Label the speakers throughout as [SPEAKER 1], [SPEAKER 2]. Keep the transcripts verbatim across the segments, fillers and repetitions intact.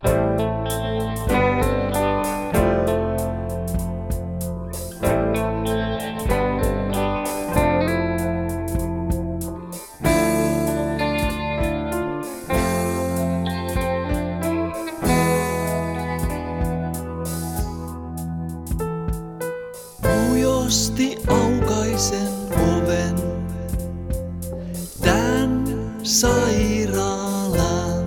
[SPEAKER 1] Ujosti aukaisen oven tän sairaalan.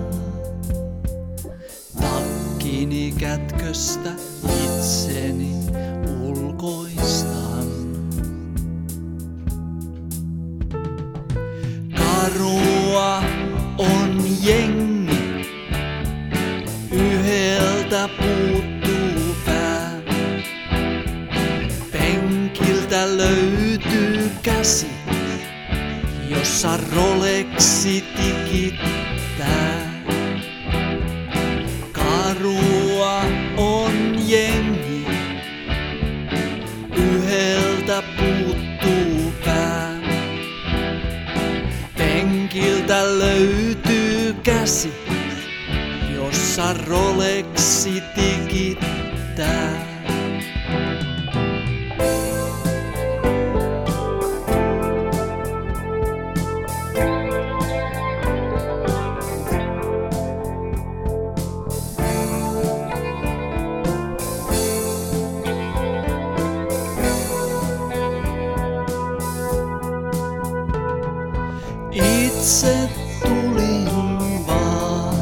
[SPEAKER 1] Takkini kätköstä itseni ulkoistan. Karua on jengi, yhdeltä puuttuu pää. Penkiltä löytyy käsi, jossa Rolexi tikittää. Karua on jengi, yhdeltä puuttuu pää. Penkiltä löytyy käsi, jossa Rolexi tikittää. Itse tulin vaan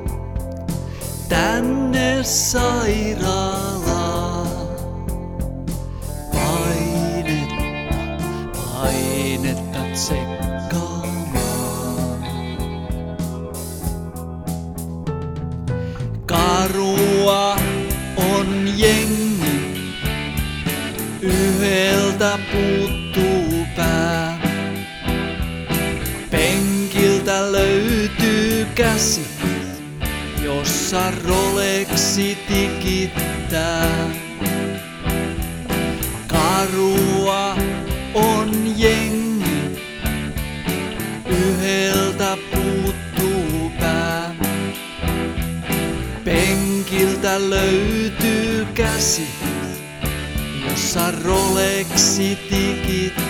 [SPEAKER 1] tänne sairaalaan. Painetta, painetta tsekkaamaan. Karua on jengi, yhdeltä puuttuu pää. Penkiltä löytyy käsi, jossa Rolexi tikittää. Karua on jengi, yhdeltä puuttuu pää. Penkiltä löytyy käsi, jossa Rolexi tikittää.